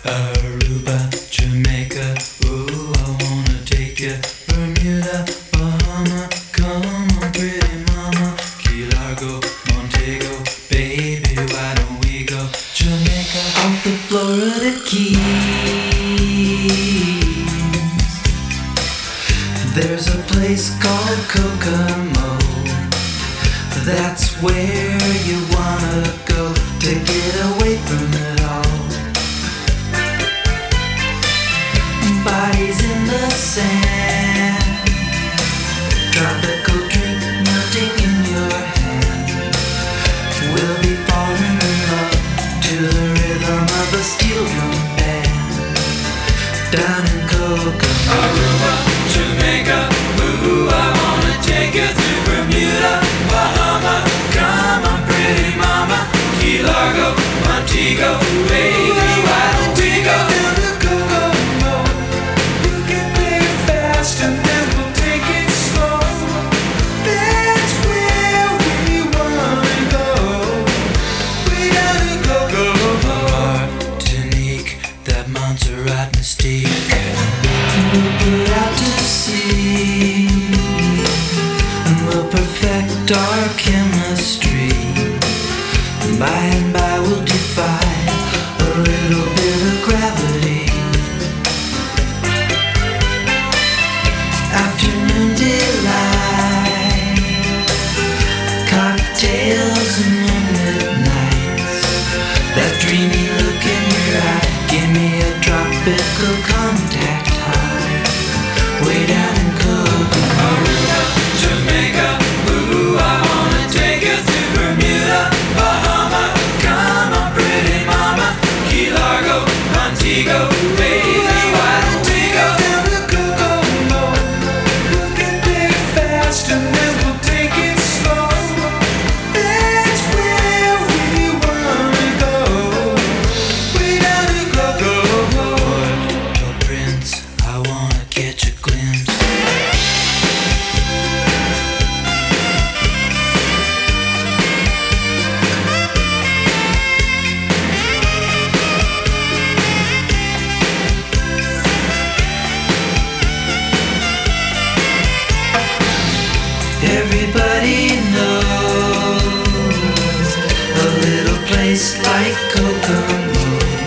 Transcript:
Aruba, Jamaica, ooh, I wanna take you. Bermuda, Bahama, come on, pretty mama. Key Largo, Montego, baby, why don't we go? Jamaica, off the Florida Keys. There's a place called Kokomo. That's where you wanna go to get away from it all. Bodies in the sand, tropical drink melting in your hand. We'll be falling in love to the rhythm of a steel drum band. Down in Kokomo, Aruba, Jamaica, ooh, I wanna take you to Bermuda, Bahama, come on, pretty mama. Key Largo, Montego, baby, why don't we go down to Kokomo? We'll get there fast and then we'll take it slow. That's where we wanna go. Way down to Kokomo. Martinique, that Montserrat mystique. We'll put out to sea and we'll perfect our chemistry. By and by we'll defy a little bit of gravity. Afternoon delight, cocktails and moonlit nights. That dreamy look in your eye, give me a tropical contact high. Way down in Kokomo, Aruba, Jamaica, ooh, I wanna take you to Bermuda, Bahama, come on, pretty mama. Key Largo, Montego, baby, why don't we go down to Kokomo? We'll get there fast and then we'll take it slow. That's where we wanna go. Way down to Kokomo. Port-au-Prince, I wanna catch a glimpse. Everybody knows a little place like Kokomo.